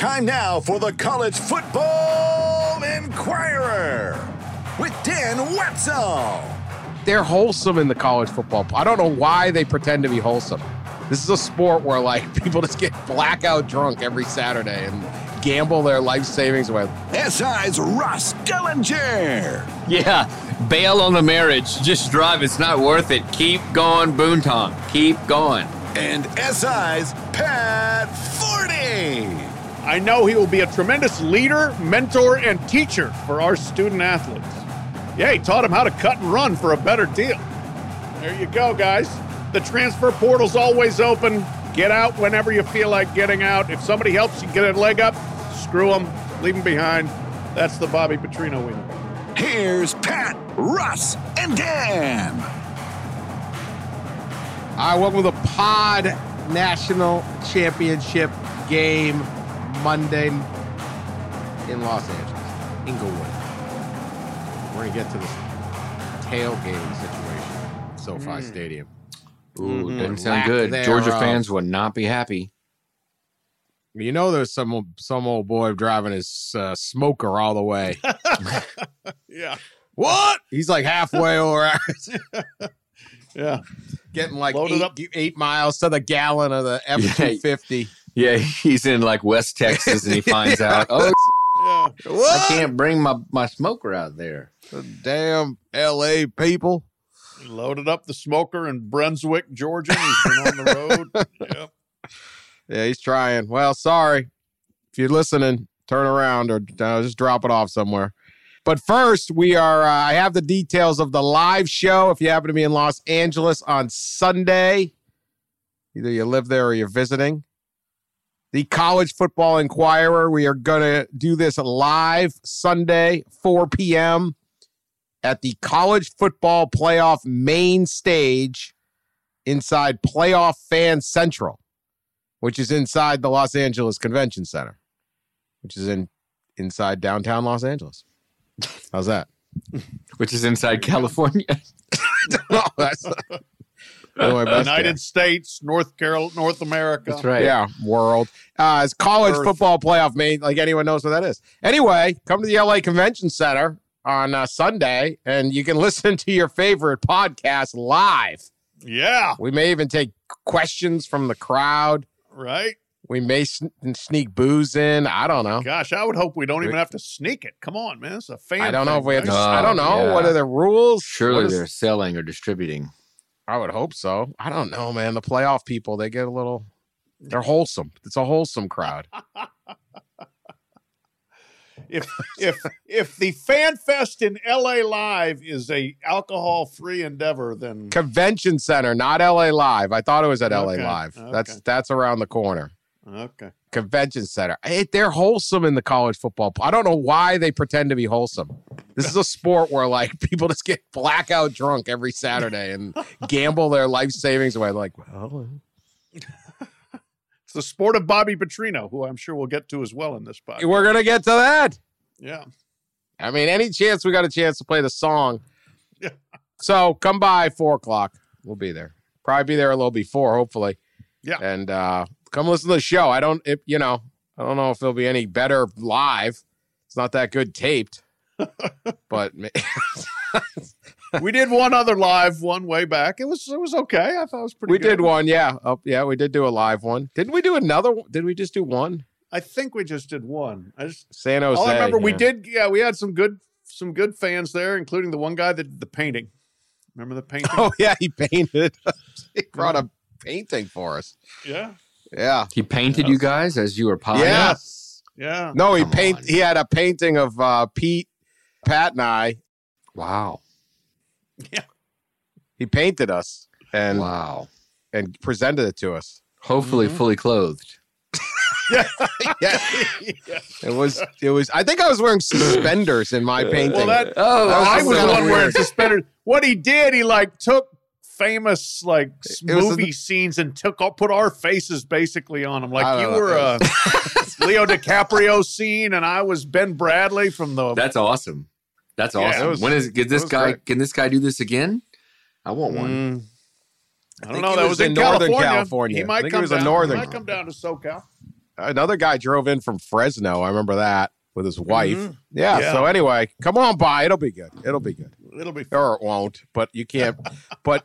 Time now for the College Football Inquirer with Dan Wetzel. They're wholesome in the college football. I don't know why they pretend to be wholesome. This is a sport where, like, people just get blackout drunk every Saturday and gamble their life savings away. SI's Russ Dellinger. Yeah, bail on the marriage. Just drive. It's not worth it. Keep going, Boonton. Keep going. And SI's Pat Forney. I know he will be a tremendous leader, mentor, and teacher for our student athletes. Yeah, he taught them how to cut and run for a better deal. There you go, guys. The transfer portal's always open. Get out whenever you feel like getting out. If somebody helps you get a leg up, screw them, leave them behind. That's the Bobby Petrino we know. Here's Pat, Russ, and Dan. All right, welcome to the Pod National Championship game Monday in Los Angeles, Inglewood. We're going to get to this tailgating situation, SoFi Stadium. Ooh, doesn't sound good. Georgia fans would not be happy. You know there's some old boy driving his smoker all the way. Yeah. What? He's like halfway over. Yeah. Getting like Loaded up. 8 miles to the gallon of the F-250. Yeah, he's in like West Texas and he finds out, Yeah. I can't bring my smoker out there. The damn L.A. people. He loaded up the smoker in Brunswick, Georgia. He's been on the road. Yep. Yeah, he's trying. Well, sorry. If you're listening, turn around or just drop it off somewhere. But first, I have the details of the live show. If you happen to be in Los Angeles on Sunday, either you live there or you're visiting. The College Football Inquirer, we are going to do this live Sunday, 4 p.m. at the College Football Playoff main stage inside Playoff Fan Central, which is inside the Los Angeles Convention Center, which is inside downtown Los Angeles. How's that? Which is inside California. No, that's United States, North America. That's right. Yeah, world. It's College Football Playoff main, like anyone knows what that is. Anyway, come to the LA Convention Center on Sunday, and you can listen to your favorite podcast live. Yeah. We may even take questions from the crowd. Right. We may sneak booze in. I don't know. Gosh, I would hope we don't even have to sneak it. Come on, man. It's a fan. I don't know if we have to. right? I don't know. yeah. What are the rules? Surely they're selling or distributing. I would hope so. I don't know, man. The playoff people, they get a little. They're wholesome. It's a wholesome crowd. If the Fan Fest in LA Live is a alcohol-free endeavor, then Convention Center, not LA Live. I thought it was at LA Okay, Live. okay. That's around the corner. okay. Convention Center. Hey, they're wholesome in the college football. I don't know why they pretend to be wholesome. This is a sport where, like, people just get blackout drunk every Saturday and gamble their life savings away. Like, well, It's the sport of Bobby Petrino, who I'm sure we'll get to as well in this podcast. we're gonna get to that. Yeah. I mean, any chance we got a chance to play the song. Yeah. So come by 4:00. We'll be there. Probably be there a little before, hopefully. Yeah. And come listen to the show. I don't know if it'll be any better live. It's not that good taped. But We did one other live one way back. It was okay. I thought it was pretty good. we did one, yeah. Yeah, we did do a live one. Didn't we do another one? Did we just do one? I think we just did one. San Jose. All I remember, yeah. we had some good fans there, including the one guy that did the painting. Remember the painting? Oh, yeah, he painted. He brought a painting for us. Yeah. Yeah. He painted you guys as you were potting? Yes. Yeah. No, Come on. he had a painting of Pete, Pat, and I. Wow. Yeah. He painted us and Wow. and presented it to us. Hopefully fully clothed. Yeah. Yeah. It was I think I was wearing suspenders in my painting. Well, that Oh, I was the kinda one wearing weird. suspenders. What he did, he like took famous like It was movie scenes and put our faces basically on them. I Like don't you know. were a Leo DiCaprio scene, and I was Ben Bradley from the. That's awesome. That's Yeah, awesome. it was- When is it was great. can this guy do this again? I want one. Mm, I don't think know. he That was was in in Northern California. California. He I might think he come was in down. Northern. He might come down to SoCal. Another guy drove in from Fresno. I remember that with his wife. Mhm. Yeah. Yeah. So anyway, come on by. It'll be good. It'll be good. It'll be fun. Or it won't, but you can't. But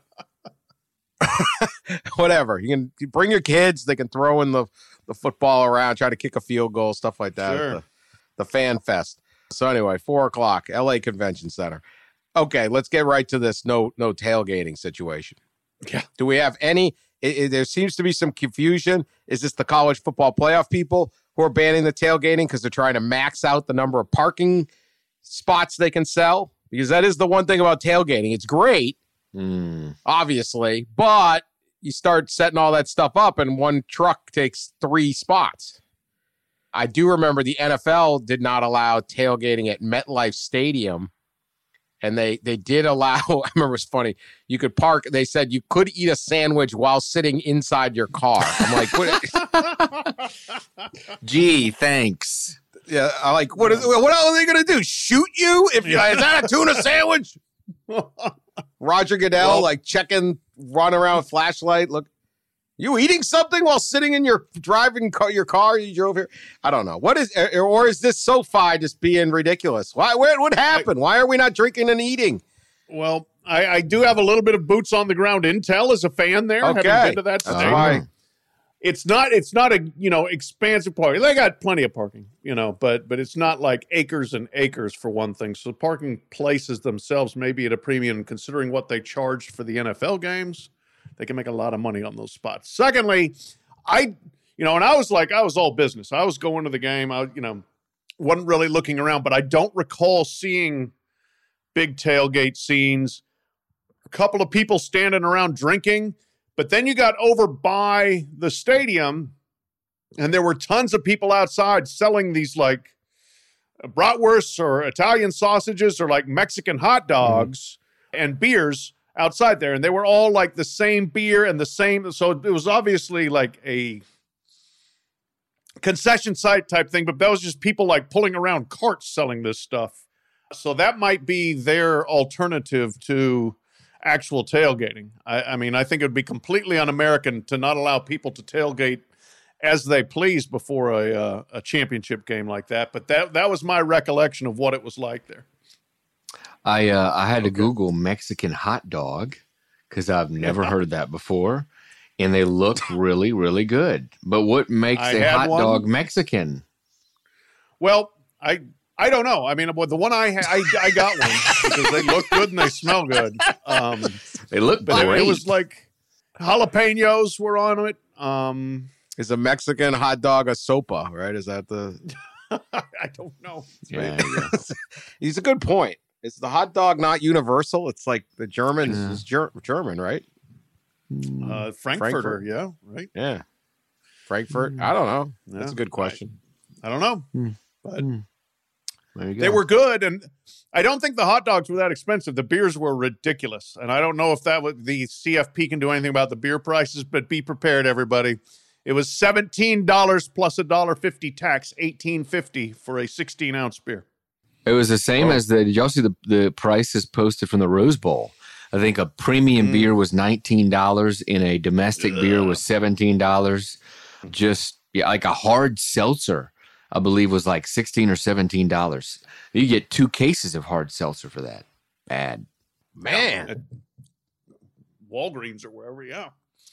whatever. You can bring your kids. They can throw in the football around, try to kick a field goal, stuff like that. Sure. The Fan Fest. So anyway, 4:00, LA Convention Center. Okay, let's get right to this no tailgating situation. Yeah. Do we have any? There seems to be some confusion. Is this the college football playoff people who are banning the tailgating because they're trying to max out the number of parking spots they can sell? Because that is the one thing about tailgating. It's great, obviously, but you start setting all that stuff up and one truck takes 3 spots. I do remember the NFL did not allow tailgating at MetLife Stadium. And they did allow, I remember it's funny, you could park, they said you could eat a sandwich while sitting inside your car. I'm like, what? Gee, thanks. Yeah, I'm like, what else are they going to do? Shoot you? Is that a tuna sandwich? Roger Goodell, run around with flashlight. Look, you eating something while sitting in your car you drove here? I don't know. What is, or is this SoFi just being ridiculous? What happened? Why are we not drinking and eating? Well, I do have a little bit of boots on the ground intel as a fan there. Okay. Having been to that stadium. Why? It's not a, expansive parking. They got plenty of parking, but it's not like acres and acres for one thing. So parking places themselves may be at a premium considering what they charged for the NFL games. They can make a lot of money on those spots. Secondly, and I was all business. I was going to the game. I, wasn't really looking around, but I don't recall seeing big tailgate scenes. A couple of people standing around drinking, but then you got over by the stadium and there were tons of people outside selling these like bratwursts or Italian sausages or like Mexican hot dogs and beers outside there, and they were all like the same beer and the same. So it was obviously like a concession site type thing, but that was just people like pulling around carts selling this stuff. So that might be their alternative to actual tailgating. I mean, I think it would be completely un-American to not allow people to tailgate as they please before a championship game like that. But that was my recollection of what it was like there. I had to Google Mexican hot dog because I've never heard that before, and they look really, really good. But what makes a hot dog Mexican? Well, I don't know. I mean, the one I got one because they look good and they smell good. They look great. It was like jalapenos were on it. Is a Mexican hot dog a sopa, right? Is that the... I don't know. Yeah, He's a good point. Is the hot dog not universal? It's like the German is German, right? Frankfurter, yeah, right? Yeah. Frankfurt? I don't know. That's a good question. I don't know. But there you go. they were good, and I don't think the hot dogs were that expensive. The beers were ridiculous, and I don't know if that was the CFP can do anything about the beer prices, but be prepared, everybody. It was $17 plus $1.50 tax, $18.50 for a 16-ounce beer. It was the same as did y'all see the prices posted from the Rose Bowl? I think a premium beer was $19 and a domestic beer was $17. Just like a hard seltzer, I believe was like $16 or $17. You get 2 cases of hard seltzer for that. Bad. Man. At Walgreens or wherever, yeah.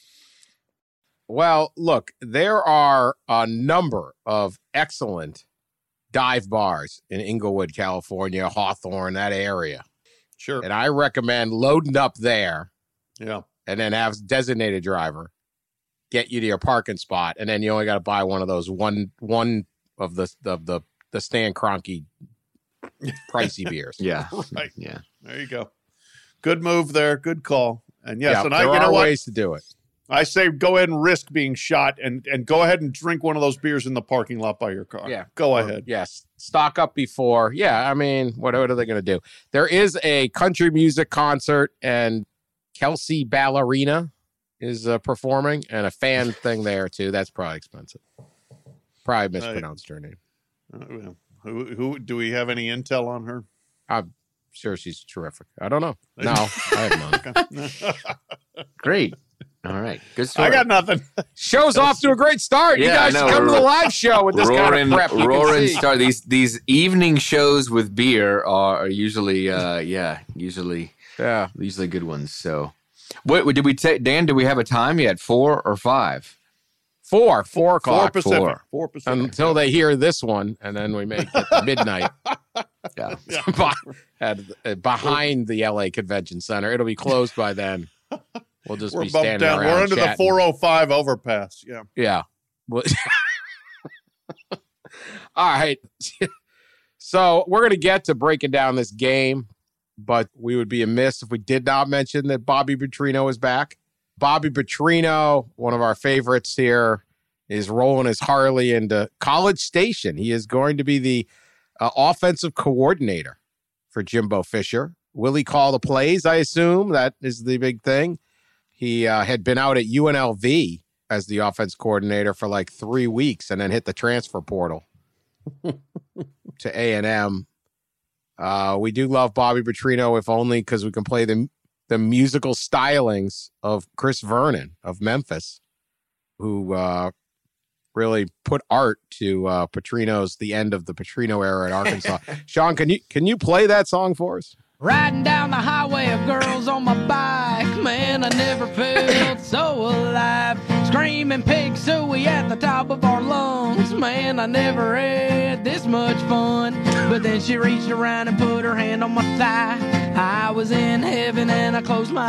Well, look, there are a number of excellent dive bars in Inglewood, California, Hawthorne, that area. Sure. And I recommend loading up there. Yeah. And then have designated driver get you to your parking spot. And then you only got to buy one of those one of the Stan Kroenke pricey beers. Yeah. Right. Yeah. There you go. Good move there. Good call. And yes, Yeah, and there are ways to do it. I say go ahead and risk being shot and go ahead and drink one of those beers in the parking lot by your car. Yeah. Go ahead. Yes. Stock up before. Yeah. I mean, what are they going to do? There is a country music concert and Kelsey Ballerina is performing and a fan thing there too. That's probably expensive. Probably mispronounced her name. Who do we have any intel on her? I'm sure she's terrific. I don't know. No, I have none. Great. All right. Good story. I got nothing. Show's off to a great start. You guys should come to the live show with this kind of prep. Roaring start. These evening shows with beer are usually usually good ones. So what did we take, Dan? Do we have a time yet? 4 or 5? 4 o'clock. 4 Pacific. 4 Pacific. Until they hear this one, and then we make it midnight. Behind the LA Convention Center. It'll be closed by then. We'll just be standing down. around. We're under chatting. the 405 overpass. Yeah. Yeah. All right. So we're going to get to breaking down this game, but we would be amiss if we did not mention that Bobby Petrino is back. Bobby Petrino, one of our favorites here, is rolling his Harley into College Station. He is going to be the offensive coordinator for Jimbo Fisher. Will he call the plays, I assume? That is the big thing. He had been out at UNLV as the offense coordinator for like 3 weeks and then hit the transfer portal to A&M. We do love Bobby Petrino, if only because we can play the musical stylings of Chris Vernon of Memphis, who really put art to Petrino's The End of the Petrino Era at Arkansas. Sean, can you play that song for us? Riding down the highway of girls on my bike, man, I never felt so alive. Screaming pig suey at the top of our lungs, man, I never had this much fun. But then she reached around and put her hand on my thigh. I was in heaven and I closed my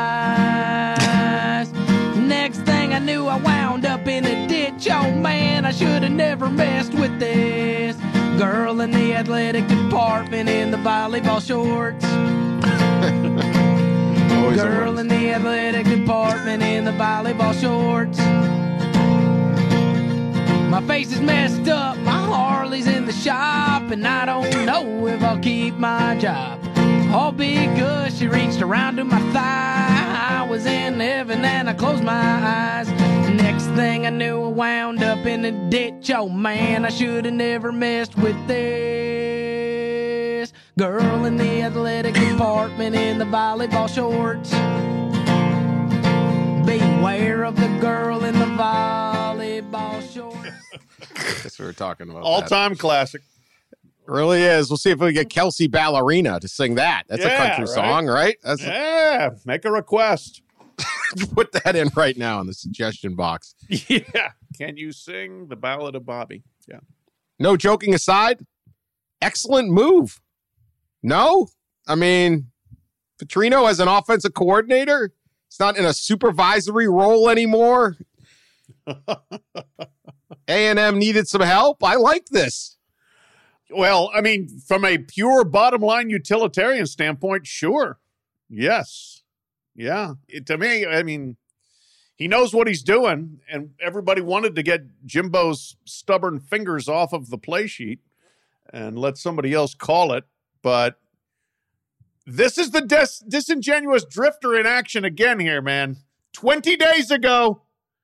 eyes. Next thing I knew, I wound up in a ditch. Oh man, I should have never messed with this girl in the athletic department in the volleyball shorts. Girl in the athletic department in the volleyball shorts. My face is messed up, my Harley's in the shop, and I don't know if I'll keep my job. All because she reached around to my thigh. I was in heaven and I closed my eyes. Next thing I knew, I wound up in a ditch. Oh man, I should have never messed with this girl in the athletic department in the volleyball shorts. Beware of the girl in the volleyball shorts. Guess we were talking about all-time classic. Really is. We'll see if we get Kelsey Ballerina to sing that. That's a country song, right? Make a request. Put that in right now in the suggestion box. Yeah. Can you sing the Ballad of Bobby? Yeah. No joking aside, excellent move. No? I mean, Petrino as an offensive coordinator, it's not in a supervisory role anymore. A&M needed some help. I like this. Well, I mean, from a pure bottom line utilitarian standpoint, sure. Yes. Yeah. To me, I mean, he knows what he's doing, and everybody wanted to get Jimbo's stubborn fingers off of the play sheet and let somebody else call it. But this is the disingenuous drifter in action again here, man. 20 days ago,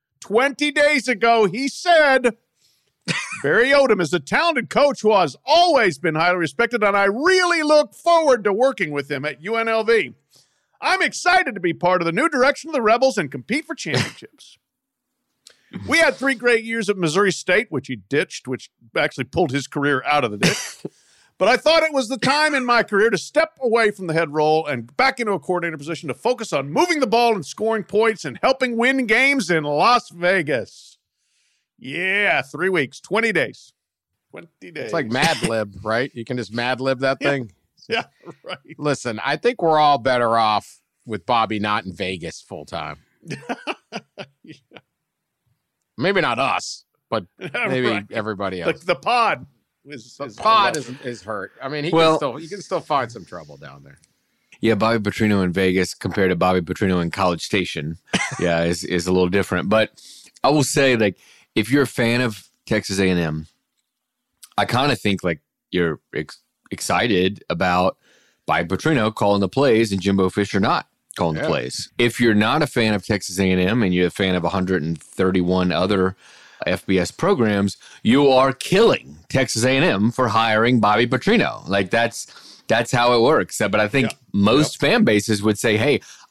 he said Barry Odom is a talented coach who has always been highly respected, and I really look forward to working with him at UNLV. I'm excited to be part of the new direction of the Rebels and compete for championships. We had 3 great years at Missouri State, which he ditched, which actually pulled his career out of the ditch. But I thought it was the time in my career to step away from the head role and back into a coordinator position to focus on moving the ball and scoring points and helping win games in Las Vegas. Yeah, 3 weeks, 20 days. 20 days. It's like Mad Lib, right? You can just Mad Lib that thing. Yeah, right. Listen, I think we're all better off with Bobby not in Vegas full time. Yeah. Maybe not us, but maybe everybody else. The pod. Is hurt. I mean, you can still find some trouble down there. Yeah, Bobby Petrino in Vegas compared to Bobby Petrino in College Station, is a little different. But I will say, like, if you're a fan of Texas A&M, I kind of think like you're excited about Bobby Petrino calling the plays and Jimbo Fisher not calling the plays. If you're not a fan of Texas A&M and you're a fan of 131 other FBS programs, you are killing Texas A&M for hiring Bobby Petrino. Like that's how it works. But I think most fan bases would say, hey,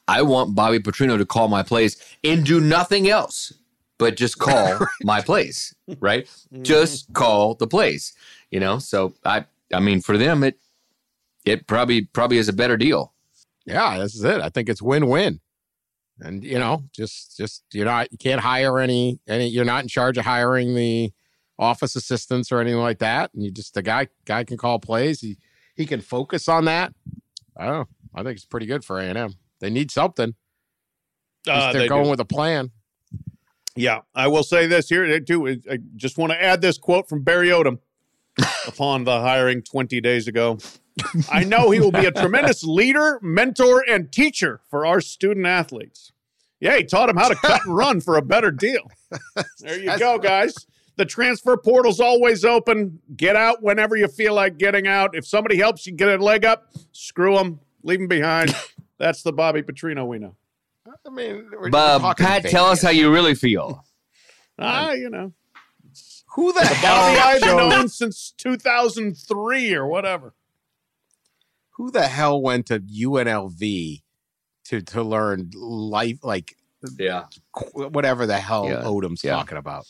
I want Bobby Petrino to call my plays and do nothing else but just call my plays, right? Just call the plays, So I mean, for them, it probably is a better deal. Yeah, this is it. I think it's win-win. And, just you can't hire any, you're not in charge of hiring the office assistants or anything like that. And the guy can call plays. He can focus on that. I think it's pretty good for A&M. They need something. They're going with a plan. Yeah, I will say this here too. I just want to add this quote from Barry Odom upon the hiring 20 days ago. I know he will be a tremendous leader, mentor, and teacher for our student athletes. Yeah, he taught them how to cut and run for a better deal. There you go, guys. The transfer portal's always open. Get out whenever you feel like getting out. If somebody helps you get a leg up, screw them. Leave them behind. That's the Bobby Petrino we know. I mean, Bob, Pat, tell us how you really feel. Who the hell? Bobby I've known since 2003 or whatever. Who the hell went to UNLV to learn life, whatever the hell Odom's talking about?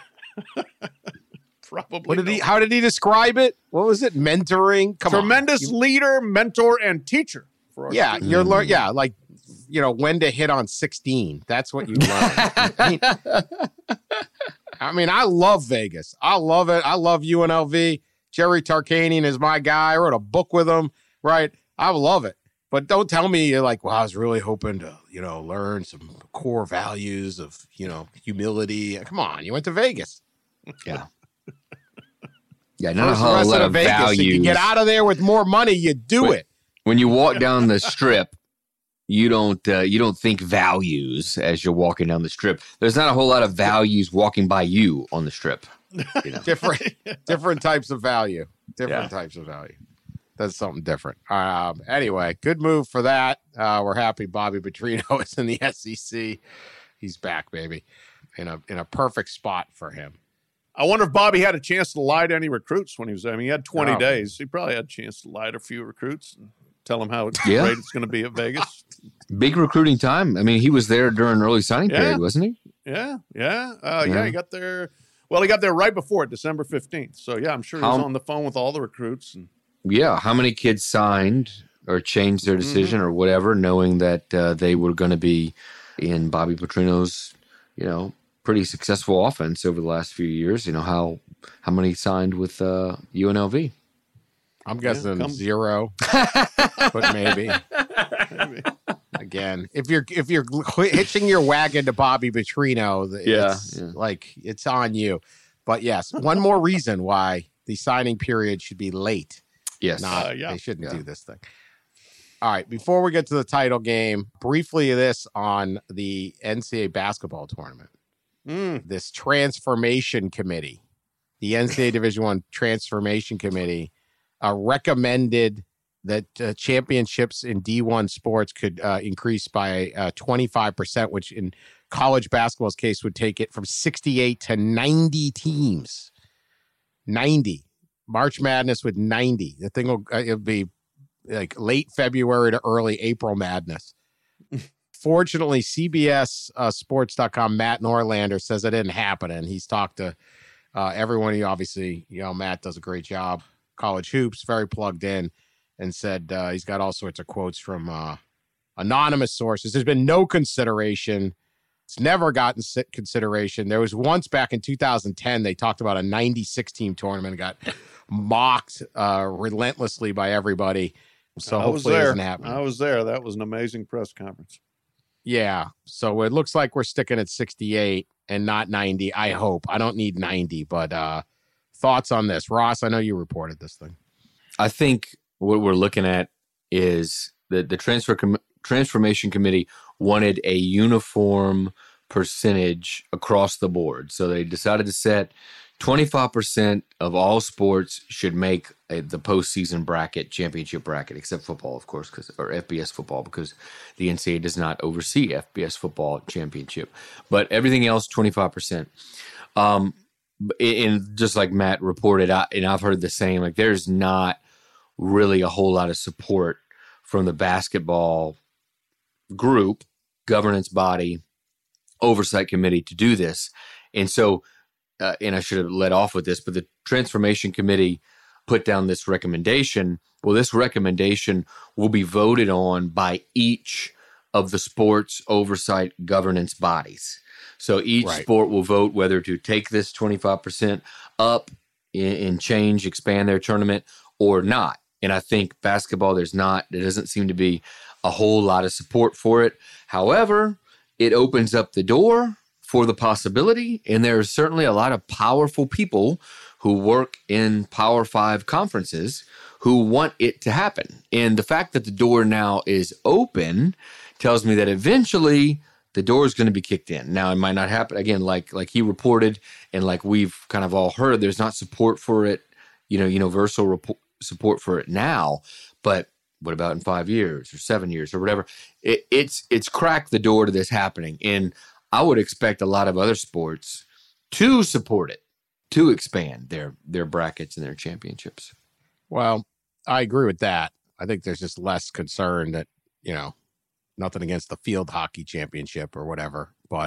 Probably. How did he describe it? What was it? Mentoring? Tremendous leader, mentor, and teacher. You're when to hit on 16. That's what you learn. I love Vegas. I love it. I love UNLV. Jerry Tarkanian is my guy. I wrote a book with him. Right. I love it. But don't tell me you're like, well, I was really hoping to, learn some core values of, humility. Come on. You went to Vegas. Yeah. Yeah. Not a whole lot of Vegas, values. If you get out of there with more money, you do it. When you walk down the strip, you don't think values as you're walking down the strip. There's not a whole lot of values walking by you on the strip. Different types of value. Types of value. That's something different. Anyway, good move for that. We're happy Bobby Petrino is in the SEC. He's back, baby, in a perfect spot for him. I wonder if Bobby had a chance to lie to any recruits when he was there. He had 20 days. He probably had a chance to lie to a few recruits and tell them how great it's going to be at Vegas. Big recruiting time. He was there during early signing period, wasn't he? Yeah. He got there. Well, he got there right before it, December 15th. So, I'm sure he was on the phone with all the recruits. And how many kids signed or changed their decision or whatever, knowing that they were going to be in Bobby Petrino's, pretty successful offense over the last few years. How many signed with UNLV? I'm guessing 0, but maybe. Again, if you're hitching your wagon to Bobby Petrino, it's on you. But yes, one more reason why the signing period should be late. Yes, they shouldn't do this thing. All right, before we get to the title game, briefly this on the NCAA basketball tournament. This transformation committee, the NCAA Division I transformation committee, recommended that championships in D1 sports could increase by 25%, which in college basketball's case would take it from 68 to 90 teams. 90. March Madness with 90. The thing it'll be like late February to early April madness. Fortunately, CBS Sports.com, Matt Norlander says it didn't happen, and he's talked to everyone. He obviously, Matt does a great job. College hoops, very plugged in, and said he's got all sorts of quotes from anonymous sources. There's been no consideration. It's never gotten consideration. There was once back in 2010, they talked about a 96-team tournament, got mocked relentlessly by everybody. So hopefully it doesn't happen. I was there. That was an amazing press conference. Yeah. So it looks like we're sticking at 68 and not 90. I hope. I don't need 90, but thoughts on this? Ross, I know you reported this thing. I think what we're looking at is that the transformation committee wanted a uniform percentage across the board. So they decided to set 25% of all sports should make the postseason bracket, championship bracket, except football, of course, or FBS football, because the NCAA does not oversee FBS football championship. But everything else, 25%. And just like Matt reported, and I've heard the same, like there's not really a whole lot of support from the basketball, group, governance body, oversight committee to do this. And so, and I should have led off with this, but the Transformation Committee put down this recommendation. Well, this recommendation will be voted on by each of the sports oversight governance bodies. So each sport will vote whether to take this 25% up and change, expand their tournament or not. And I think basketball, there doesn't seem to be a whole lot of support for it. However, it opens up the door for the possibility, and there are certainly a lot of powerful people who work in Power 5 conferences who want it to happen. And the fact that the door now is open tells me that eventually the door is going to be kicked in. Now, it might not happen, again, like he reported and like we've kind of all heard, there's not support for it, universal support for it now, but what about in 5 years or 7 years or whatever? It's cracked the door to this happening. And I would expect a lot of other sports to support it, to expand their brackets and their championships. Well, I agree with that. I think there's just less concern that, nothing against the field hockey championship or whatever, but,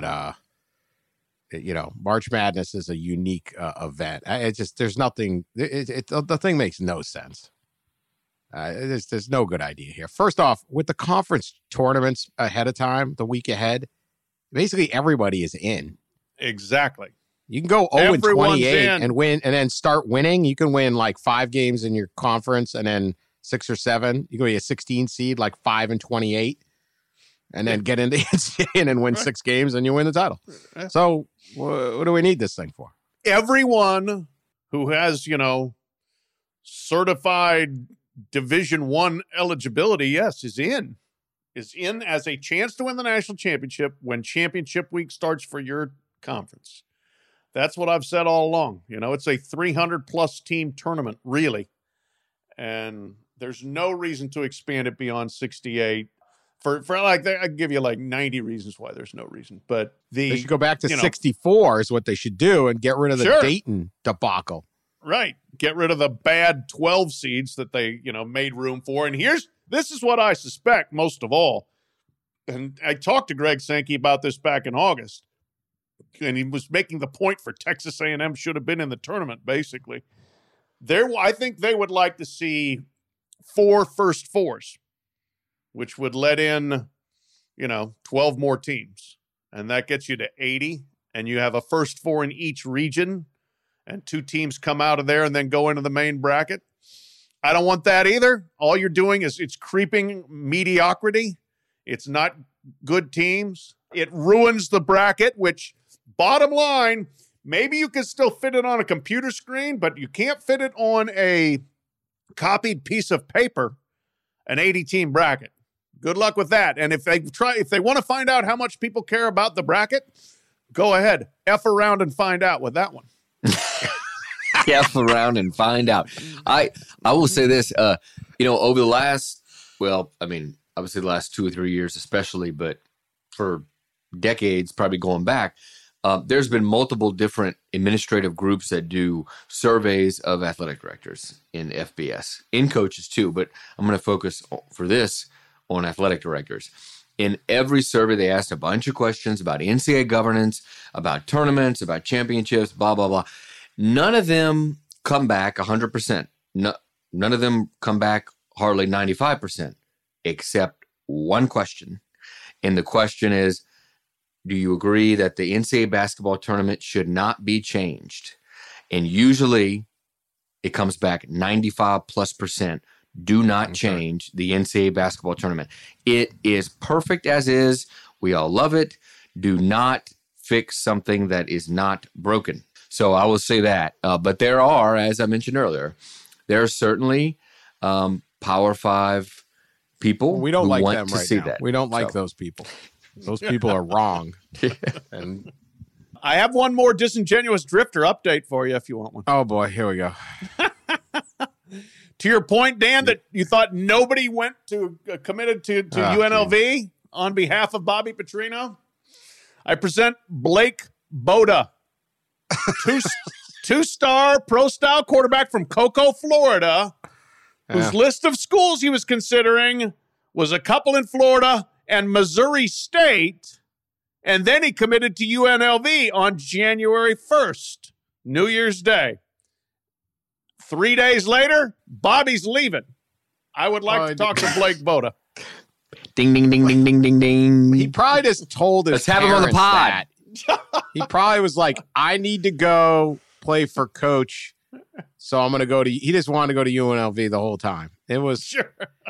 March Madness is a unique event. There's nothing, the thing makes no sense. There's no good idea here. First off, with the conference tournaments ahead of time, the week ahead, basically everybody is in. Exactly. You can go 0-28 and win, and then start winning. You can win like 5 games in your conference, and then 6 or 7. You can be a 16 seed, like 5-28, and then get into NCAA and win 6 games, and you win the title. So, what do we need this thing for? Everyone who has, certified Division I eligibility, yes, is in as a chance to win the national championship when championship week starts for your conference. That's what I've said all along. It's a 300-plus team tournament, really. And there's no reason to expand it beyond 68. For I can give you like 90 reasons why there's no reason. But they should go back to 64 is what they should do and get rid of the Dayton debacle. Right. Get rid of the bad 12 seeds that they, made room for. And this is what I suspect most of all. And I talked to Greg Sankey about this back in August. And he was making the point for Texas A&M should have been in the tournament, basically. I think they would like to see 4 first fours, which would let in, 12 more teams. And that gets you to 80. And you have a first 4 in each region. And 2 teams come out of there and then go into the main bracket. I don't want that either. All you're doing is it's creeping mediocrity. It's not good teams. It ruins the bracket, which, bottom line, maybe you can still fit it on a computer screen, but you can't fit it on a copied piece of paper, an 80-team bracket. Good luck with that. And if they want to find out how much people care about the bracket, go ahead. F around and find out with that one. F around and find out. I will say this, over the last, obviously the last 2 or 3 years especially, but for decades, probably going back, there's been multiple different administrative groups that do surveys of athletic directors in FBS, in coaches too, but I'm going to focus for this on athletic directors. In every survey, they asked a bunch of questions about NCAA governance, about tournaments, about championships, blah, blah, blah. None of them come back 100%. None of them come back hardly 95%, except one question. And the question is, do you agree that the NCAA basketball tournament should not be changed? And usually it comes back 95+%. Do not change the NCAA basketball tournament. It is perfect as is. We all love it. Do not fix something that is not broken. So I will say that. But there are, as I mentioned earlier, there are certainly Power 5 people we don't who like want them to right see now. that. We don't like those people. Those people are wrong. And I have one more disingenuous drifter update for you if you want one. oh boy, here we go. To your point, Dan, that you thought nobody went to committed to UNLV on behalf of Bobby Petrino, I present Blake Boda, two-star pro-style quarterback from Cocoa, Florida, whose list of schools he was considering was a couple in Florida and Missouri State, and then he committed to UNLV on January 1st, New Year's Day. 3 days later, Bobby's leaving. I would like to talk to Blake Boda. Ding, ding, ding, ding, ding, ding, ding. He probably just told his Let's have him on the pod. He probably was like, I need to go play for coach, so I'm going to go to – he just wanted to go to UNLV the whole time. It was – Sure.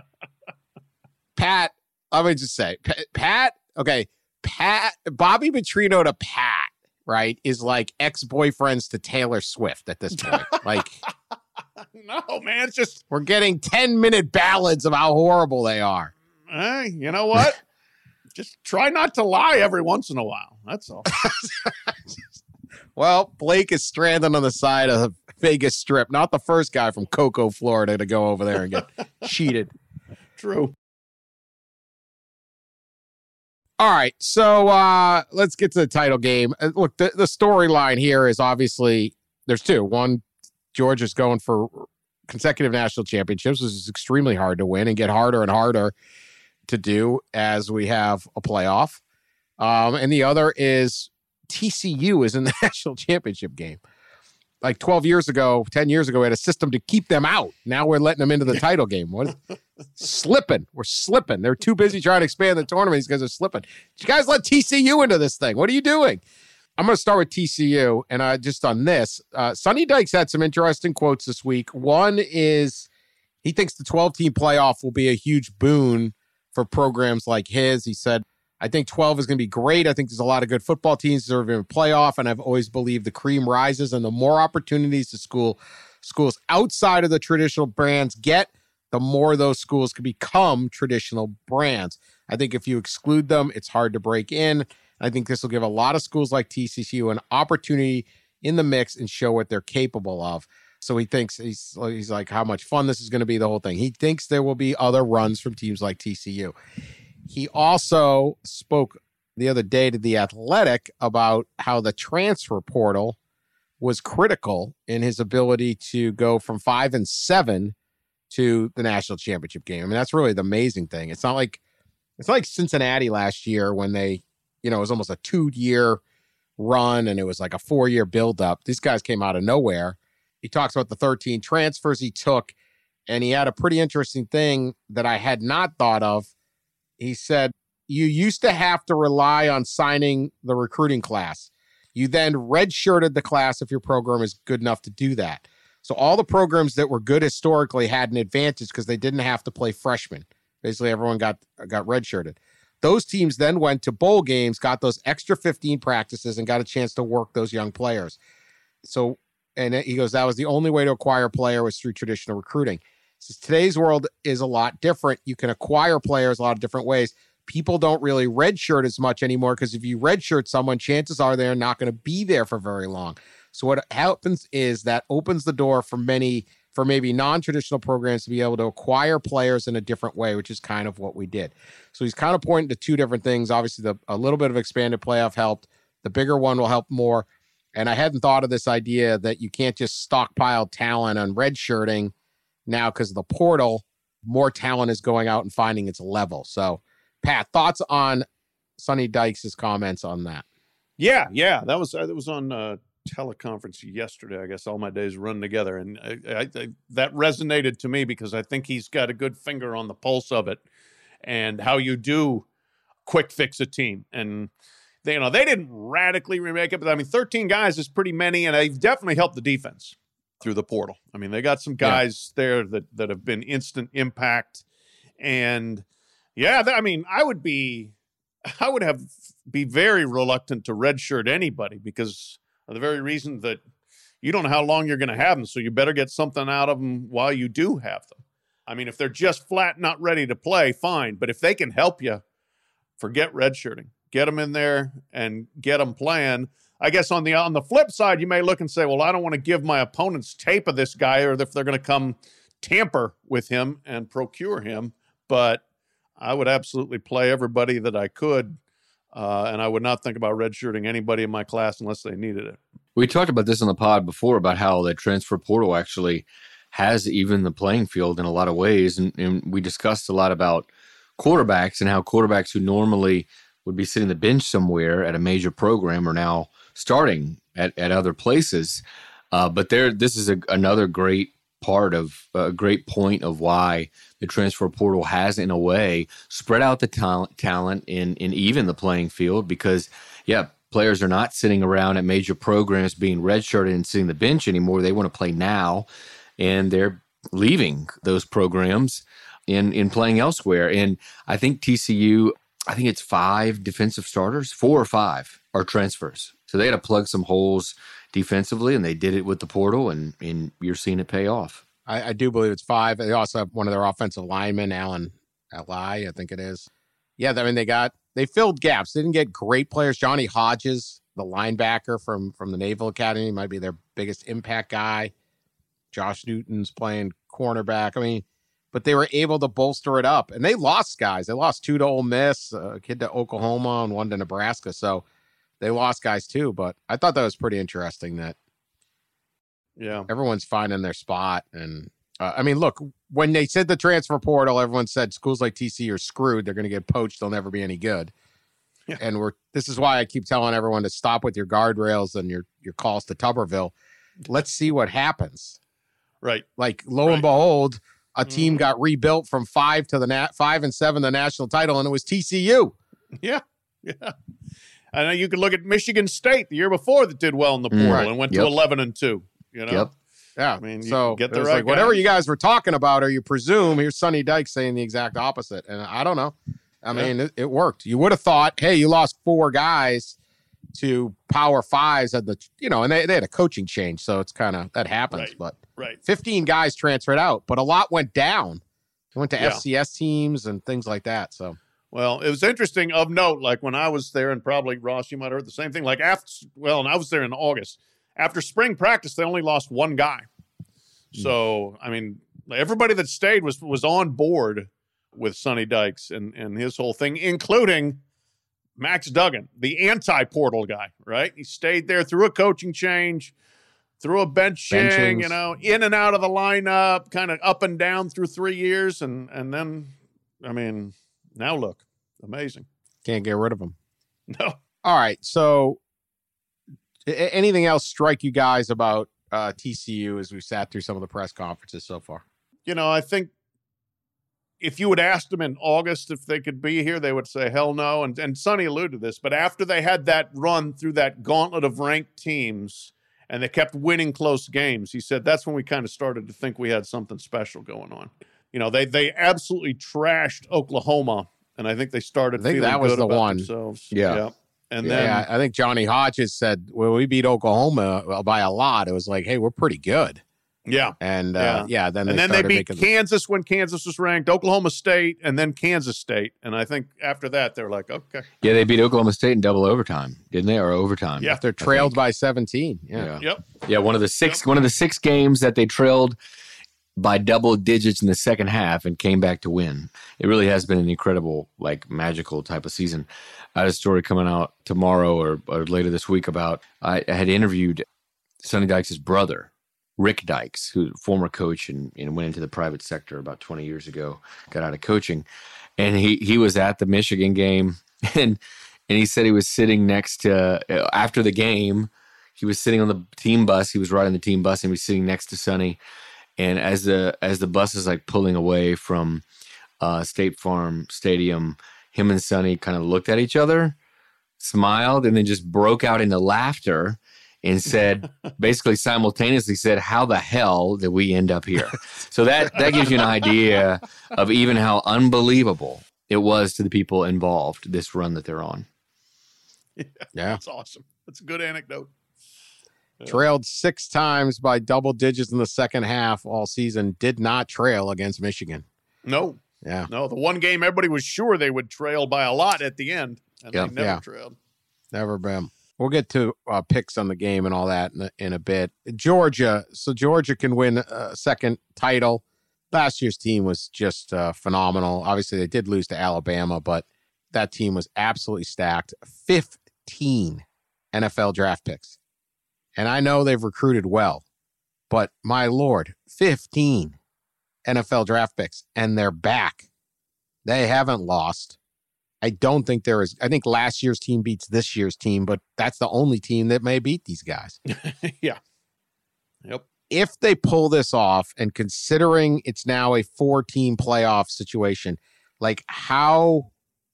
Pat, let me just say, Pat, Bobby Petrino to Pat, right, is like ex-boyfriends to Taylor Swift at this point. Like – No, man, it's just... We're getting 10-minute ballads of how horrible they are. You know what? Just try not to lie every once in a while. That's all. Well, Blake is stranded on the side of the Vegas Strip. Not the first guy from Cocoa, Florida to go over there and get cheated. True. All right, so let's get to the title game. Look, the storyline here is obviously there's two. One, Georgia's going for consecutive national championships, which is extremely hard to win and get harder and harder to do as we have a playoff. And the other is TCU is in the national championship game. Like 10 years ago, we had a system to keep them out. Now we're letting them into the title game. What? Slipping. We're slipping. They're too busy trying to expand the tournament. These guys are slipping. You guys let TCU into this thing. What are you doing? I'm going to start with TCU, and just on this, Sonny Dykes had some interesting quotes this week. One is he thinks the 12-team playoff will be a huge boon for programs like his. He said, I think 12 is going to be great. I think there's a lot of good football teams deserving a playoff, and I've always believed the cream rises, and the more opportunities the schools outside of the traditional brands get, the more those schools can become traditional brands. I think if you exclude them, it's hard to break in. I think this will give a lot of schools like TCU an opportunity in the mix and show what they're capable of. So he thinks, he's like, how much fun this is going to be, the whole thing. He thinks there will be other runs from teams like TCU. He also spoke the other day to The Athletic about how the transfer portal was critical in his ability to go from 5-7 to the national championship game. I mean, that's really the amazing thing. It's not like Cincinnati last year when they, it was almost a 2-year run and it was like a 4-year buildup. These guys came out of nowhere. He talks about the 13 transfers he took, and he had a pretty interesting thing that I had not thought of. He said, you used to have to rely on signing the recruiting class. You then redshirted the class if your program is good enough to do that. So all the programs that were good historically had an advantage because they didn't have to play freshmen. Basically, everyone got redshirted. Those teams then went to bowl games, got those extra 15 practices, and got a chance to work those young players. So, and he goes, that was the only way to acquire a player was through traditional recruiting. Says today's world is a lot different. You can acquire players a lot of different ways. People don't really redshirt as much anymore because if you redshirt someone, chances are they're not going to be there for very long. So what happens is that opens the door for maybe non-traditional programs to be able to acquire players in a different way, which is kind of what we did. So he's kind of pointing to two different things. Obviously, a little bit of expanded playoff helped. The bigger one will help more. And I hadn't thought of this idea that you can't just stockpile talent on redshirting now because of the portal. More talent is going out and finding its level. So, Pat, thoughts on Sonny Dykes' comments on that? Yeah. That was on teleconference yesterday. I guess all my days run together, and I that resonated to me because I think he's got a good finger on the pulse of it and how you do quick fix a team. And they didn't radically remake it, but I mean, 13 guys is pretty many, and they've definitely helped the defense through the portal. I mean, they got some guys there that have been instant impact, and I would be very reluctant to redshirt anybody because of the very reason that you don't know how long you're going to have them, so you better get something out of them while you do have them. I mean, if they're just flat not ready to play, fine. But if they can help you, forget redshirting. Get them in there and get them playing. I guess on the flip side, you may look and say, well, I don't want to give my opponents tape of this guy or if they're going to come tamper with him and procure him. But I would absolutely play everybody that I could. And I would not think about redshirting anybody in my class unless they needed it. We talked about this on the pod before about how the transfer portal actually has even the playing field in a lot of ways. And we discussed a lot about quarterbacks and how quarterbacks who normally would be sitting the bench somewhere at a major program are now starting at other places. But this is another great part of a great point of why the transfer portal has, in a way, spread out the talent in even the playing field, because, players are not sitting around at major programs being redshirted and sitting the bench anymore. They want to play now, and they're leaving those programs in playing elsewhere. And I think TCU, I think it's 5 defensive starters, 4 or 5 are transfers. So they had to plug some holes defensively, and they did it with the portal, and you're seeing it pay off. I do believe it's 5. They also have one of their offensive linemen, Alan Ali, I think it is. Yeah, I mean, they filled gaps. They didn't get great players. Johnny Hodges, the linebacker from the Naval Academy, might be their biggest impact guy. Josh Newton's playing cornerback. I mean, but they were able to bolster it up. And they lost guys. They lost 2 to Ole Miss, a kid to Oklahoma, and 1 to Nebraska. So they lost guys too. But I thought that was pretty interesting that everyone's finding their spot. And I mean, look, when they said the transfer portal, everyone said schools like TCU are screwed. They're going to get poached. They'll never be any good. Yeah. And this is why I keep telling everyone to stop with your guardrails and your calls to Tuberville. Let's see what happens. Right. Like, lo and behold, a team got rebuilt from 5 to 5 and 7, the national title, and it was TCU. Yeah. Yeah. I know you could look at Michigan State the year before that did well in the portal and went to 11-2. You know. Yep. Yeah. I mean, so get it was right like whatever you guys were talking about, or you presume, here's Sonny Dykes saying the exact opposite. And I don't know. I mean, it worked. You would have thought, hey, you lost 4 guys to Power 5s at and they had a coaching change, so it's kind of that happens. Right. But 15 guys transferred out, but a lot went down. They went to FCS teams and things like that. So, well, it was interesting of note. Like when I was there, and probably Ross, you might have heard the same thing. Like and I was there in August. After spring practice, they only lost 1 guy. So, I mean, everybody that stayed was on board with Sonny Dykes and his whole thing, including Max Duggan, the anti-portal guy, right? He stayed there through a coaching change, through a benching, in and out of the lineup, kind of up and down through 3 years. And then, I mean, now look, amazing. Can't get rid of him. No. All right. So anything else strike you guys about TCU as we sat through some of the press conferences so far? I think if you had asked them in August if they could be here, they would say, hell no. And Sonny alluded to this, but after they had that run through that gauntlet of ranked teams and they kept winning close games, he said that's when we kind of started to think we had something special going on. They absolutely trashed Oklahoma, and I think they started feeling that was good the about one. themselves. Yeah. And then I think Johnny Hodges said, well, we beat Oklahoma by a lot. It was like, hey, we're pretty good. Yeah. And then they beat Kansas when Kansas was ranked, Oklahoma State, and then Kansas State. And I think after that, they're like, okay. Yeah, they beat Oklahoma State in double overtime, didn't they? Or overtime. Yeah. They're trailed by 17. Yeah. Yep. Yeah, one of the 6 games that they trailed by double digits in the second half and came back to win. It really has been an incredible, magical type of season. I had a story coming out tomorrow or later this week about, I had interviewed Sonny Dykes' brother, Rick Dykes, who's a former coach and went into the private sector about 20 years ago, got out of coaching. And he was at the Michigan game, and he said he was sitting next to, after the game, he was sitting on the team bus. He was riding the team bus, and he was sitting next to Sonny. And as the bus is pulling away from State Farm Stadium, him and Sonny kind of looked at each other, smiled, and then just broke out into laughter and said, basically simultaneously said, how the hell did we end up here? So that gives you an idea of even how unbelievable it was to the people involved, this run that they're on. Yeah. That's awesome. That's a good anecdote. Trailed 6 times by double digits in the second half all season. Did not trail against Michigan. No. Yeah. No, the one game everybody was sure they would trail by a lot at the end, and they never trailed. Never been. We'll get to picks on the game and all that in a bit. Georgia. So Georgia can win a second title. Last year's team was just phenomenal. Obviously, they did lose to Alabama, but that team was absolutely stacked. 15 NFL draft picks. And I know they've recruited well, but my Lord, 15 NFL draft picks, and they're back. They haven't lost. I don't think there is. I think last year's team beats this year's team, but that's the only team that may beat these guys. Yeah. Yep. If they pull this off, and considering it's now a 4-team playoff situation, like how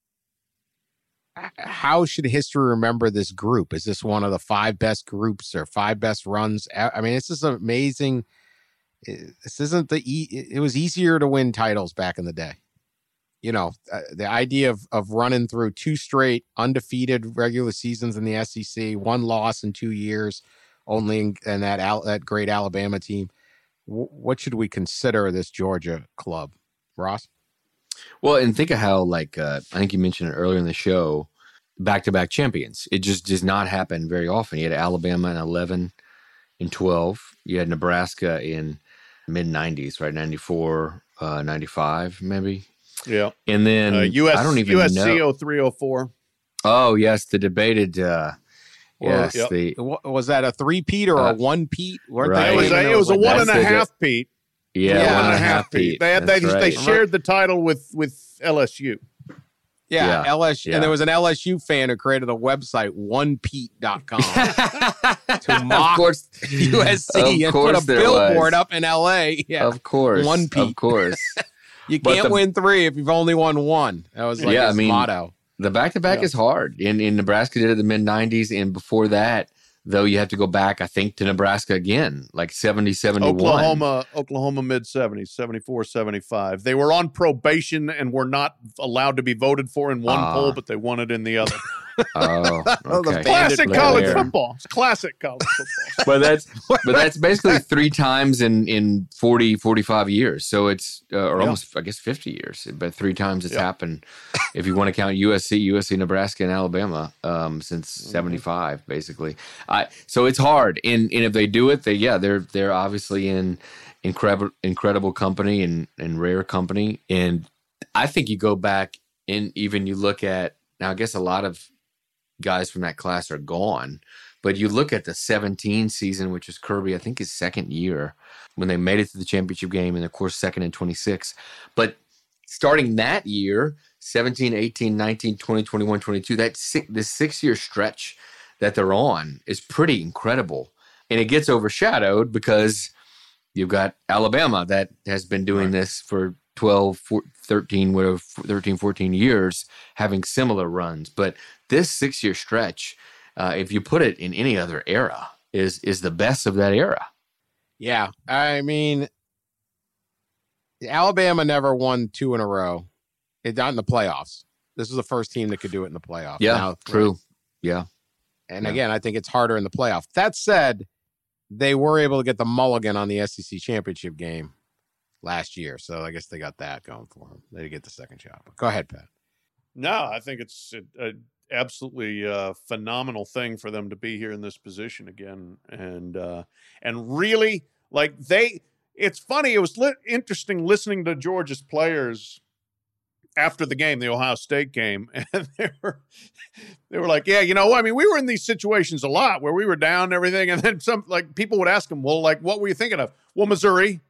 should history remember this group? Is this one of the 5 best groups or 5 best runs? I mean, it's just amazing. This isn't it was easier to win titles back in the day. You know, the idea of running through 2 straight undefeated regular seasons in the SEC, 1 loss in 2 years, only in that great Alabama team. What should we consider this Georgia club, Ross? Well, and think of how, like, I think you mentioned it earlier in the show, back-to-back champions. It just does not happen very often. You had Alabama in 11 and 12. You had Nebraska in mid-90s, right? 94, 95, maybe. Yeah. And then I don't even know. USC 0304. Oh, yes, the debated. Yes, yep. Was that a 3-peat or a 1-peat? Right. It was a 1.5 peat. Yeah, 1.5 peat. They shared the title with LSU. Yeah, LSU. Yeah. And there was an LSU fan who created a website, onepeat.com, to mock USC and put a billboard up in LA. Yeah, of course. 1Peat. Of course. You can't win 3 if you've only won 1. That was like his motto. The back-to-back is hard. In Nebraska did it in the mid-90s, and before that, though, you have to go back, I think, to Nebraska again, like 70, 71. Oklahoma mid-70s, 74, 75. They were on probation and were not allowed to be voted for in one poll, but they won it in the other. Oh, okay. Classic college football. It's classic college football. but that's basically 3 times in 40, 45 years. So it's almost, I guess, 50 years. But 3 times it's happened. If you want to count USC, Nebraska, and Alabama since 75, basically. So it's hard. And if they do it, they're obviously in incredible company and rare company. And I think you go back and even you look at, now I guess a lot of guys from that class are gone, but you look at the 17 season, which is Kirby, I think his second year when they made it to the championship game, and of course second in 26. But starting that year, 17, 18, 19, 20, 21, 22, this 6-year stretch that they're on is pretty incredible. And it gets overshadowed because you've got Alabama that has been doing this for 12, 13, 14 years, having similar runs. But this 6-year stretch, if you put it in any other era, is the best of that era. Yeah. I mean, Alabama never won 2 in a row. It not in the playoffs. This is the first team that could do it in the playoffs. Yeah, now, true. Yeah. And again, I think it's harder in the playoffs. That said, they were able to get the mulligan on the SEC championship game last year. So I guess they got that going for them. They get the second shot. But go ahead, Pat. No, I think it's an absolutely phenomenal thing for them to be here in this position again. And really, like it's funny. It was interesting listening to Georgia's players after the game, the Ohio State game, and they were like, yeah, you know, I mean, we were in these situations a lot where we were down and everything. And then some, like, people would ask them, well, like, what were you thinking of? Well, Missouri.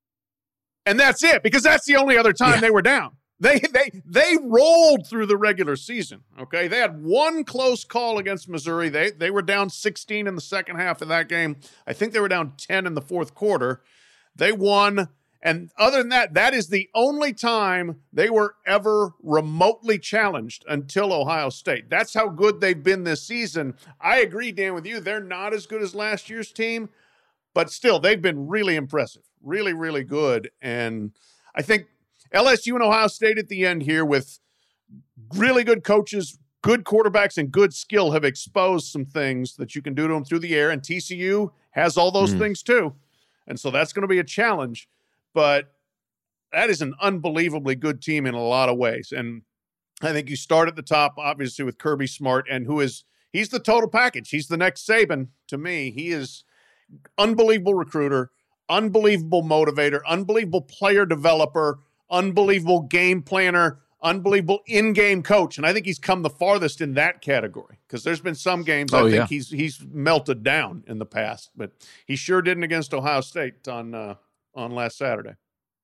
And that's it, because that's the only other time they were down. They rolled through the regular season. Okay. They had one close call against Missouri. They were down 16 in the second half of that game. I think they were down 10 in the fourth quarter. They won. And other than that, that is the only time they were ever remotely challenged until Ohio State. That's how good they've been this season. I agree, Dan, with you. They're not as good as last year's team, but still, they've been really impressive. Really, really good. And I think LSU and Ohio State at the end here with really good coaches, good quarterbacks, and good skill have exposed some things that you can do to them through the air. And TCU has all those things too. And so that's going to be a challenge. But that is an unbelievably good team in a lot of ways. And I think you start at the top, obviously, with Kirby Smart, and he's the total package. He's the next Saban to me. He is unbelievable recruiter, unbelievable motivator, unbelievable player developer, unbelievable game planner, unbelievable in-game coach. And I think he's come the farthest in that category, because there's been some games I think he's melted down in the past, but he sure didn't against Ohio State on last Saturday.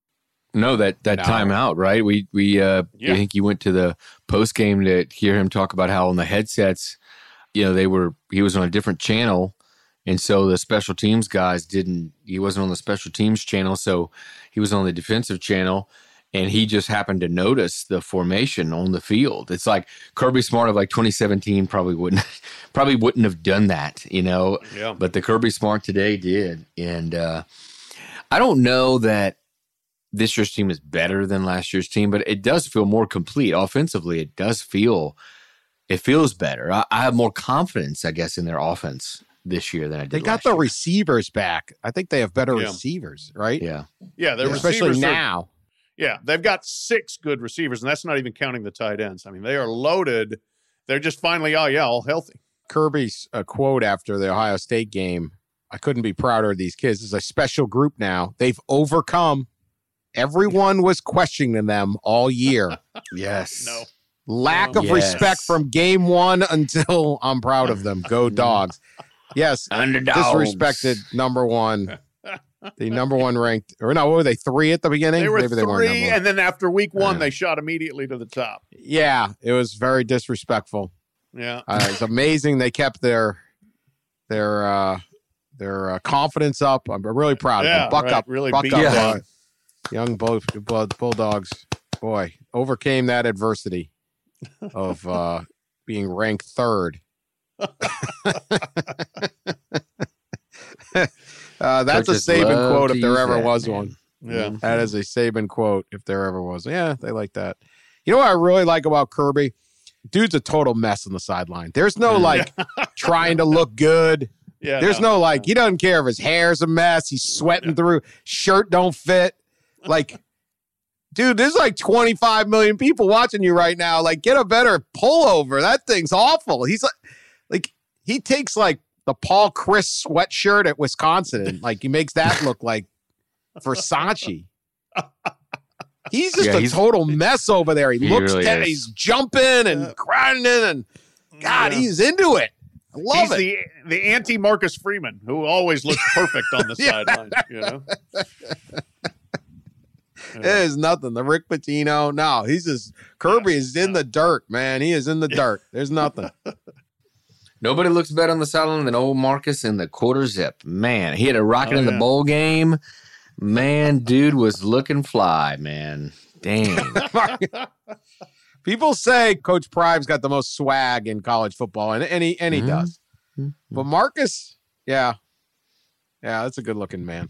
No, that No. timeout, right? I think you went to the post game to hear him talk about how on the headsets, he was on a different channel. And so the special teams guys he wasn't on the special teams channel. So he was on the defensive channel, and he just happened to notice the formation on the field. It's like Kirby Smart of like 2017 probably wouldn't have done that, Yeah. But the Kirby Smart today did. And I don't know that this year's team is better than last year's team, but it does feel more complete. Offensively, it feels better. I have more confidence, I guess, in their offense this year than I did They got last the year. receivers back. I think they have better Yeah. receivers, right? Yeah. Yeah, their Especially receivers now. Yeah, they've got 6 good receivers, and that's not even counting the tight ends. I mean, they are loaded. They're just finally, all healthy. Kirby's quote after the Ohio State game, I couldn't be prouder of these kids. It's a special group now. They've overcome. Everyone was questioning them all year. Yes. No. Lack of Yes. respect from game one until I'm proud of them. Go Dogs. Yes. Underdogs. Disrespected number one. The number one ranked, or no, what were they, 3 at the beginning? They were Maybe they weren't 3, number one. and then after week 1, Yeah. they shot immediately to the top. Yeah, it was very disrespectful. Yeah. It's amazing they kept their confidence up. I'm really proud of them. Buck right. up, Really buck beat up, down. young Bulldogs. Boy, overcame that adversity of being ranked 3rd. That's Coaches a Saban love quote to if there use ever that, was man. one. Yeah. That is a Saban quote if there ever was. Yeah, they like that. You know what I really like about Kirby? Dude's a total mess on the sideline. There's no trying to look good. Yeah. There's no he doesn't care if his hair's a mess. He's sweating through, shirt don't fit. Dude, there's 25 million people watching you right now. Get a better pullover. That thing's awful. He's like he takes the Paul Chris sweatshirt at Wisconsin and he makes that look like Versace. He's just a total mess over there. He looks really is. he's jumping and grinding and God, he's into it. I love He's it. the anti-Marcus Freeman, who always looks perfect on the Yeah. sideline. It is nothing. The Rick Pitino. No, he's just Kirby is in the dirt, man. He is in the dirt. There's nothing. Nobody looks better on the sideline than old Marcus in the quarter zip. Man, he had a rocket in the bowl game. Man, dude was looking fly, man. Dang. People say Coach Prime's got the most swag in college football, and he does. But Marcus, yeah, that's a good looking man.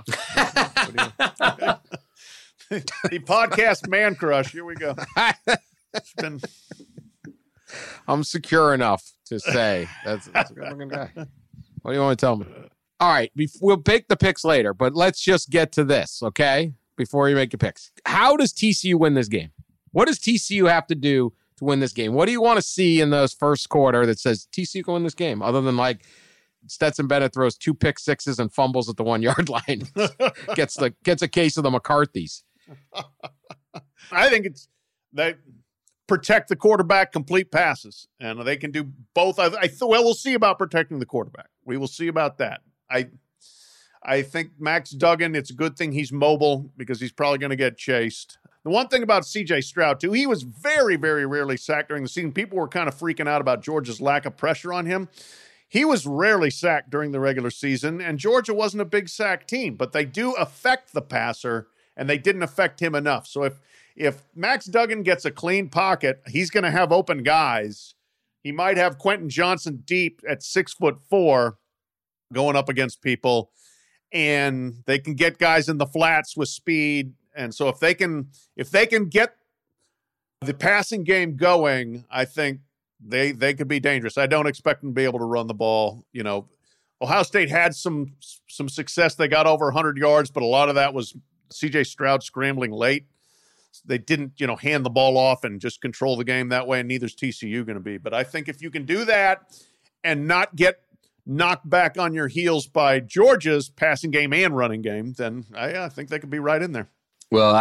The podcast Man Crush. Here we go. It's been I'm secure enough to say that's a good looking guy. What do you want to tell me? All right, we'll pick the picks later, but let's just get to this, okay? Before you make your picks. How does TCU win this game? What does TCU have to do to win this game? What do you want to see in those first quarter that says TCU can win this game? Other than Stetson Bennett throws 2 pick sixes and fumbles at the 1 yard line. gets a case of the McCarthy's. I think they protect the quarterback, complete passes, and they can do both. We'll see about protecting the quarterback. We will see about that. I think Max Duggan, it's a good thing he's mobile because he's probably going to get chased. The one thing about C.J. Stroud, too, he was very, very rarely sacked during the season. People were kind of freaking out about Georgia's lack of pressure on him. He was rarely sacked during the regular season, and Georgia wasn't a big sack team, but they do affect the passer, and they didn't affect him enough. So if Max Duggan gets a clean pocket, he's going to have open guys. He might have Quentin Johnson deep at 6'4" going up against people, and they can get guys in the flats with speed. And so if they can get the passing game going, I think they could be dangerous. I don't expect them to be able to run the ball. Ohio State had some success. They got over 100 yards, but a lot of that was C.J. Stroud scrambling late. They didn't, hand the ball off and just control the game that way, and neither's TCU going to be. But I think if you can do that and not get knocked back on your heels by Georgia's passing game and running game, then I think they could be right in there. Well,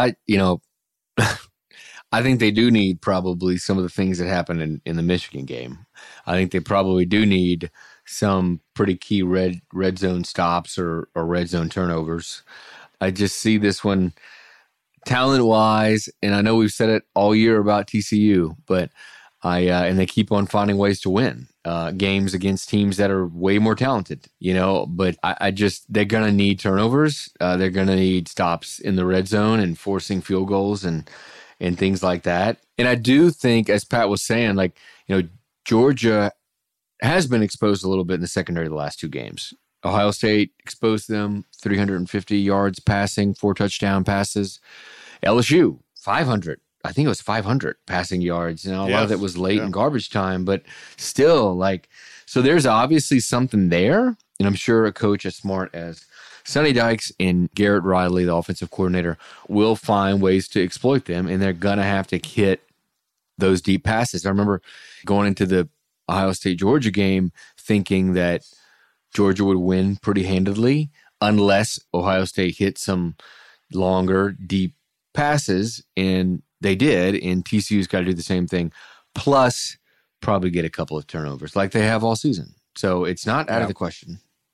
I think they do need probably some of the things that happened in the Michigan game. I think they probably do need some pretty key red zone stops or red zone turnovers. I just see this one talent-wise, and I know we've said it all year about TCU, but and they keep on finding ways to win games against teams that are way more talented, but I just, they're going to need turnovers. They're going to need stops in the red zone and forcing field goals and things like that. And I do think, as Pat was saying, Georgia has been exposed a little bit in the secondary the last two games. Ohio State exposed them 350 yards passing, 4 touchdown passes. LSU, 500. I think it was 500 passing yards. A lot of it was late in garbage time, but still, so there's obviously something there. And I'm sure a coach as smart as Sonny Dykes and Garrett Riley, the offensive coordinator, will find ways to exploit them, and they're going to have to hit those deep passes. I remember going into the Ohio State-Georgia game thinking that Georgia would win pretty handedly unless Ohio State hit some longer, deep passes, and they did, and TCU's got to do the same thing, plus probably get a couple of turnovers like they have all season. So it's not out of the question.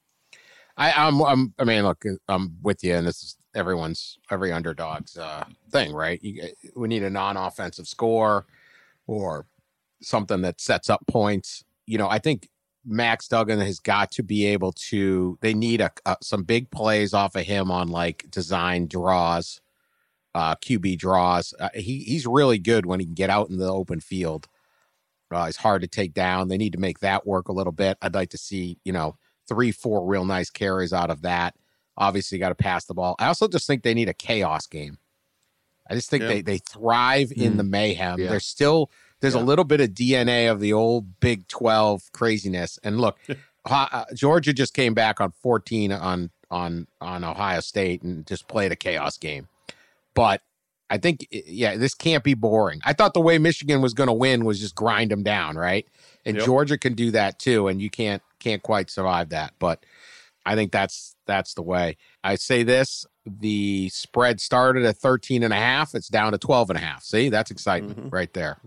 I mean, look, I'm with you, and this is every underdog's thing, right? We need a non-offensive score or something that sets up points. I think Max Duggan has got to be able to. They need some big plays off of him on design draws, QB draws. He's really good when he can get out in the open field. He's hard to take down. They need to make that work a little bit. I'd like to see 3-4 real nice carries out of that. Obviously, got to pass the ball. I also just think they need a chaos game. I just think they thrive in the mayhem. Yeah. There's a little bit of DNA of the old Big 12 craziness. And look, Georgia just came back on 14 on Ohio State and just played a chaos game. But I think, this can't be boring. I thought the way Michigan was going to win was just grind them down, right? And Georgia can do that too, and you can't quite survive that. But I think that's the way. I say this, the spread started at 13.5. It's down to 12.5. See, that's excitement right there.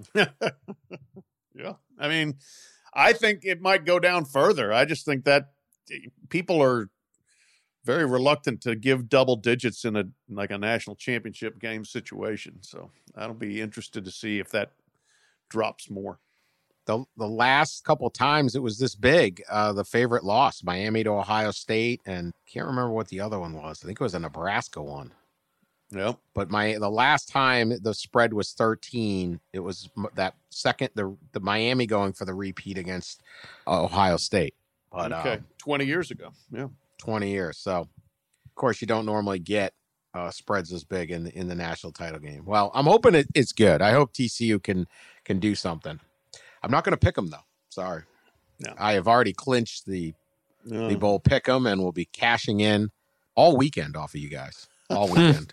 Yeah. I mean, I think it might go down further. I just think that people are very reluctant to give double digits in a national championship game situation. So I'll be interested to see if that drops more. The last couple times it was this big, the favorite loss, Miami to Ohio State, and can't remember what the other one was. I think it was a Nebraska one. Yep. But the last time the spread was 13, it was that second, the Miami going for the repeat against Ohio State. But 20 years ago. Yeah. 20 years. So, of course, you don't normally get spreads this big in the national title game. Well, I'm hoping it's good. I hope TCU can do something. I'm not going to pick them, though. Sorry. No. I have already clinched the bowl pick 'em, and we'll be cashing in all weekend off of you guys. All weekend.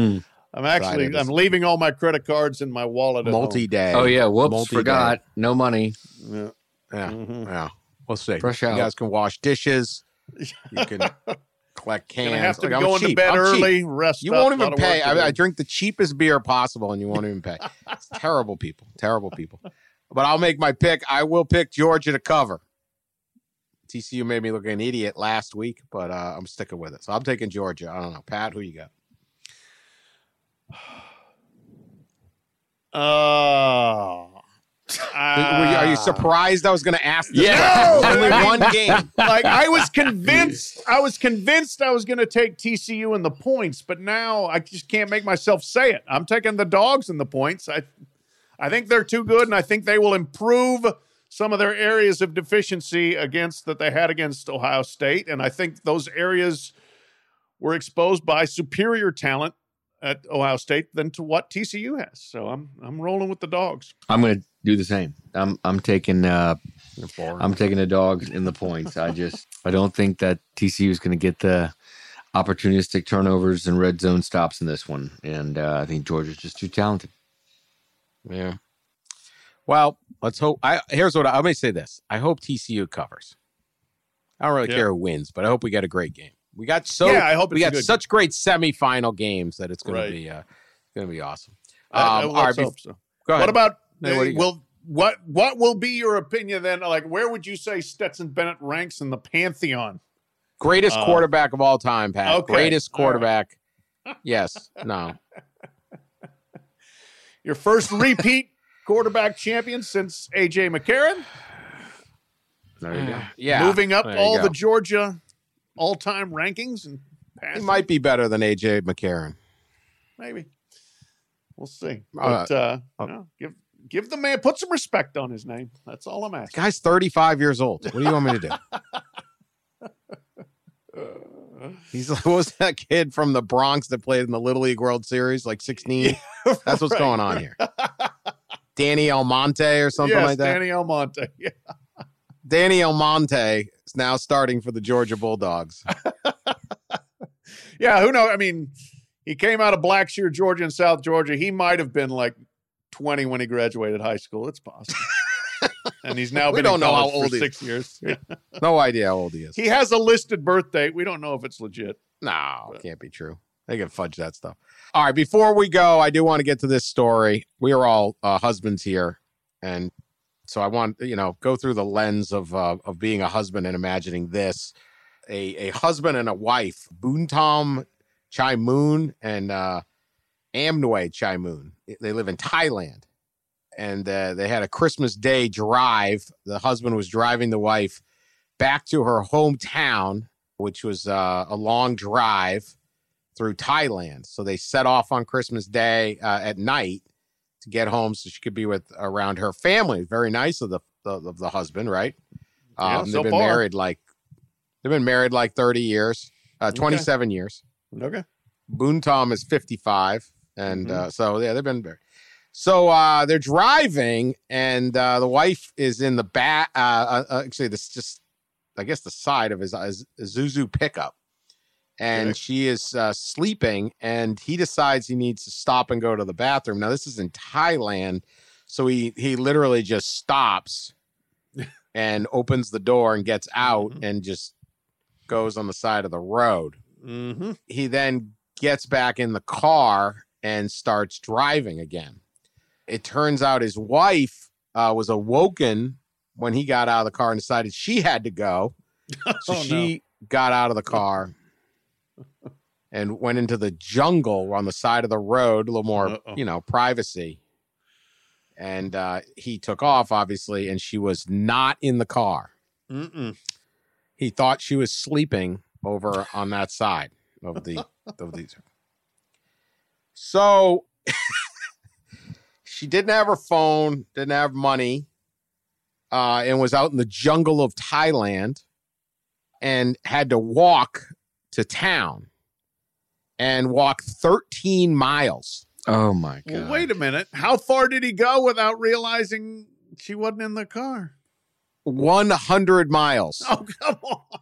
I'm leaving all my credit cards in my wallet at Multi-day. Oh, yeah. Whoops. Multi-day. Forgot. No money. home. Yeah. Yeah. We'll see. Fresh out. You guys can wash dishes. You can collect cans. Gonna have to be I'm going cheap. to bed I'm early, cheap. rest You up, won't even lot of pay. work to do. I drink the cheapest beer possible, and you won't even pay. It's terrible people. Terrible people. But I'll make my pick. I will pick Georgia to cover. TCU made me look like an idiot last week, but I'm sticking with it. So I'm taking Georgia. I don't know. Pat, who you got? Are you surprised I was going to ask this? Yeah. question? Only one game. I was convinced I was going to take TCU in the points, but now I just can't make myself say it. I'm taking the dogs in the points. I think they're too good, and I think they will improve some of their areas of deficiency that they had against Ohio State, and I think those areas were exposed by superior talent at Ohio State than to what TCU has. So I'm rolling with the dogs. I'm going to do the same. I'm taking the dogs in the points. I don't think that TCU is going to get the opportunistic turnovers and red zone stops in this one, and I think Georgia's just too talented. Yeah. Well, let's hope. Let me say this. I hope TCU covers. I don't really care who wins, but I hope we get a great game. We got I hope we got such great semifinal games that it's going to be awesome. Let's hope so. Go ahead. What about Hey, what will be your opinion then? Where would you say Stetson Bennett ranks in the pantheon? Greatest quarterback of all time, Pat. Okay. Greatest quarterback. Yes. No. Your first repeat quarterback champion since A.J. McCarron. There you go. Yeah. Moving up there you all go. the Georgia all-time rankings and He passing. might be better than A.J. McCarron. Maybe. We'll see. But give the man, put some respect on his name. That's all I'm asking. Guy's 35 years old. What do you want me to do? He's what was that kid from the Bronx that played in the Little League World Series, like 16? That's what's going on here. Danny Almonte or something like that. Danny Almonte. Yeah. Danny Almonte is now starting for the Georgia Bulldogs. Yeah, who knows? I mean, he came out of Blackshear, Georgia, and South Georgia. He might have been like 20 when he graduated high school. It's possible. And he's now We been don't in know how college old for he is. 6 years. Yeah. No idea how old he is. He has a listed birth date. We don't know if it's legit. No, it can't be true. They can fudge that stuff. All right, before we go, I do want to get to this story. We are all husbands here, and so I want go through the lens of being a husband and imagining this: a husband and a wife, Boontom Chai Moon and Amnway Chai Moon. They live in Thailand, and they had a Christmas Day drive. The husband was driving the wife back to her hometown, which was a long drive through Thailand. So they set off on Christmas Day at night to get home so she could be around her family. Very nice of the husband, right? Yeah, so they've been far. married like 30 years, 27 years. Okay. Boontom is 55, and so yeah, they've been married. So they're driving, and the wife is in the back. Actually, this just, I guess, the side of his Isuzu pickup, and she is sleeping. And he decides he needs to stop and go to the bathroom. Now, this is in Thailand, so he literally just stops and opens the door and gets out and just goes on the side of the road. Mm-hmm. He then gets back in the car and starts driving again. It turns out his wife was awoken when he got out of the car and decided she had to go. So she got out of the car and went into the jungle on the side of the road, a little more, privacy. And he took off, obviously, and she was not in the car. He thought she was sleeping over on that side of these. So she didn't have her phone, didn't have money, and was out in the jungle of Thailand and had to walk to town and walk 13 miles. Oh, my God. Well, wait a minute. How far did he go without realizing she wasn't in the car? 100 miles. Oh, come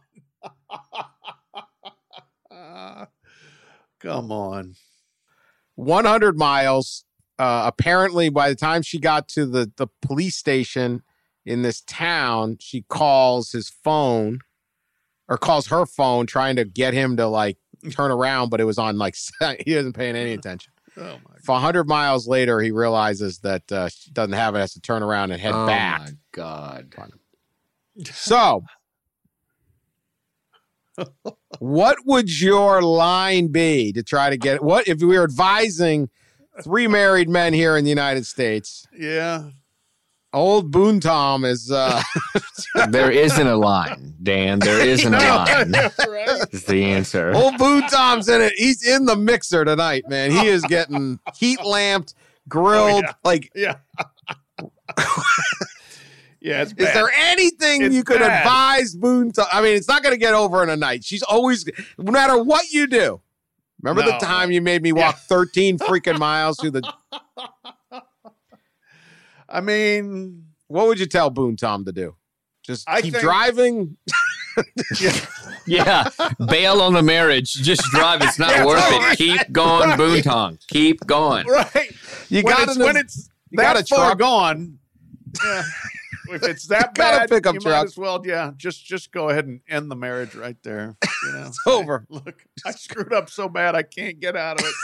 on. Come on. 100 miles. Apparently, by the time she got to the police station in this town, she calls his phone or calls her phone trying to get him to like turn around, but it was on like he wasn't paying any attention. Oh, my God. 100 miles later, he realizes that she doesn't have it, has to turn around and head back. Oh, my God. So, what would your line be to try to get what if we were advising 3 married men here in the United States? Yeah. Old Boontom is There isn't a line, Dan. There isn't a line. That's right. Is the answer. old Boontom's in it. He's in the mixer tonight, man. He is getting heat lamped, grilled. Oh, yeah. Like, Yeah. Yeah, it's bad. is there anything It's you could bad. advise Boontom? I mean, it's not going to get over in a night. She's always, no matter what you do. Remember the No. time you made me walk 13 freaking miles through the. I mean, What would you tell Boontom to do? Just I keep think- driving? Yeah. Bail on the marriage. Just drive. It's not Yeah, worth right. it. Keep going, Right. Boontom. Keep going. right. You when got it's, when it's you got that a far truck. gone, yeah. If it's that Got a bad, pickup you truck. might as well, just go ahead and end the marriage right there. You know? It's over. Look, I screwed up so bad I can't get out of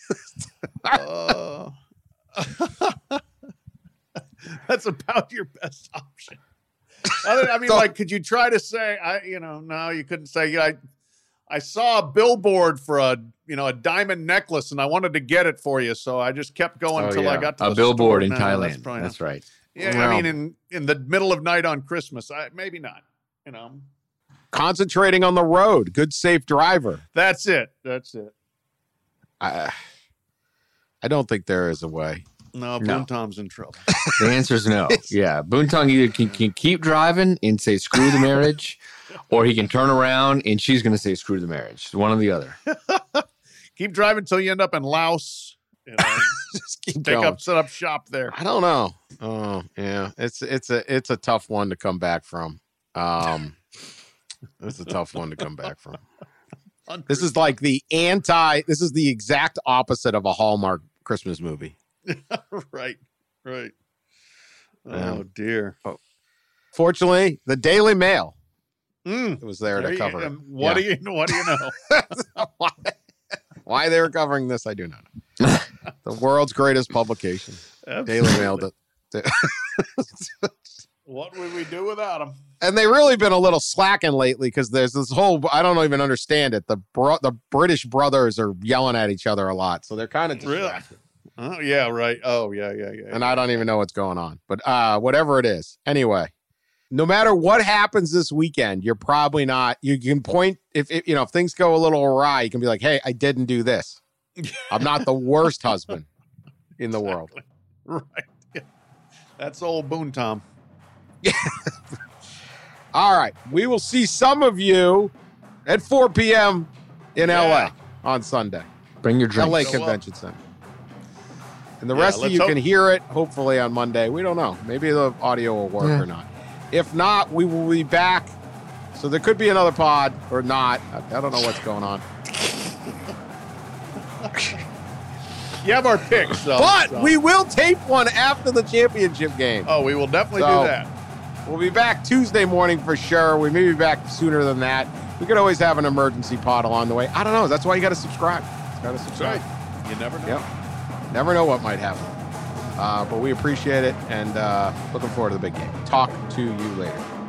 it. That's about your best option. I mean, So- like, could you try to say, no, you couldn't say, I saw a billboard for a diamond necklace, and I wanted to get it for you, so I just kept going until I got to a the billboard store. in Thailand. That's That's right. Yeah, Well. I mean, in the middle of night on Christmas, maybe not. Concentrating on the road. Good, safe driver. That's it. I don't think there is a way. No, No. Boontom's in trouble. The answer is no. Yeah. Boontong either can keep driving and say screw the marriage, or he can turn around and she's going to say screw the marriage. One or the other. Keep driving until you end up in Laos. Just keep Set up shop there. I don't know. Oh, yeah. It's a tough one to come back from. It's a tough one to come back from. This is like this is the exact opposite of a Hallmark Christmas movie. Right. Oh, Yeah. dear. Fortunately, the Daily Mail was there to cover it. What do you know? Why they were covering this, I do not know. The world's greatest publication, Daily Mail. What would we do without them? And they've really been a little slacking lately because there's this whole, I don't even understand it. The British brothers are yelling at each other a lot. So they're kind of distracted. Oh, yeah, right. Oh, yeah. And I don't even know what's going on. But whatever it is. Anyway, no matter what happens this weekend, you're probably not, you can point, if things go a little awry, you can be like, hey, I didn't do this. I'm not the worst husband in the world. Right. Yeah. That's old Boontom. All right. We will see some of you at 4 p.m. in LA on Sunday. Bring your drinks. LA Convention Center. And the rest of you can hear it, hopefully, on Monday. We don't know. Maybe the audio will work or not. If not, we will be back. So there could be another pod or not. I don't know what's going on. You have our picks, though. But we will tape one after the championship game. Oh, we will definitely do that. We'll be back Tuesday morning for sure. We may be back sooner than that. We could always have an emergency pod along the way. I don't know. That's why you got to subscribe. Right. You never know. Yep. Never know what might happen. But we appreciate it and looking forward to the big game. Talk to you later.